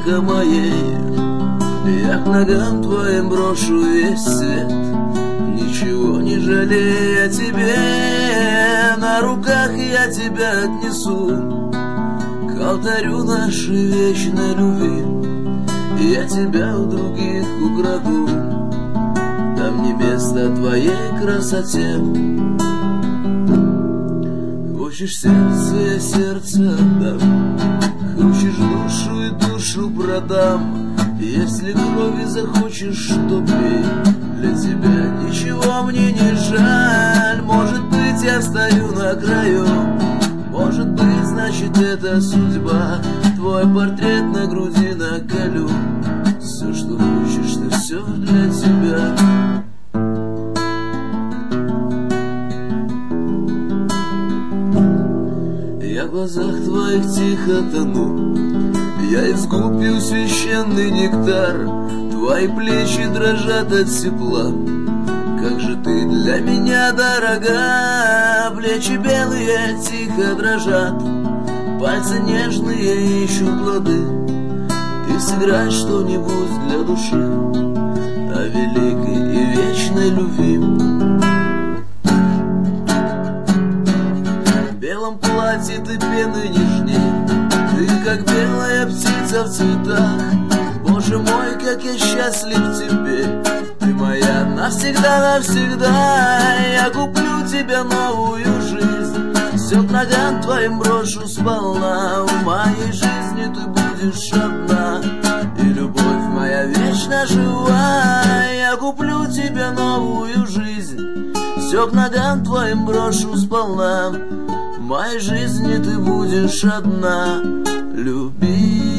тихо моей. Я к ногам твоим брошу весь свет, ничего не жалея тебе. На руках я тебя отнесу к алтарю нашей вечной любви. Я тебя у других украду, там не место твоей красоте. Хочешь сердце, я сердце отдам, хочешь душу и душу продам. Если крови захочешь, то пей, для тебя ничего мне не жаль. Может быть, я стою на краю, может быть, значит, это судьба. Твой портрет на груди наколю, все, что хочешь, ты все для тебя. Я в глазах твоих тихо тону, я из губ пью священный нектар. Твои плечи дрожат от тепла, как же ты для меня дорога. Плечи белые тихо дрожат, пальцы нежные ищут плоды. Ты сыграй что-нибудь для души о великой и вечной любви. В белом платье ты пены нежней, ты как белая птица в цветах. Боже мой, как я счастлив теперь, ты моя навсегда, навсегда. Я куплю тебе новую жизнь, все к ногам твоим брошу сполна. В моей жизни ты будешь одна, и любовь моя вечно жива. Я куплю тебе новую жизнь, все к ногам твоим брошу сполна. В моей жизни ты будешь одна, люби.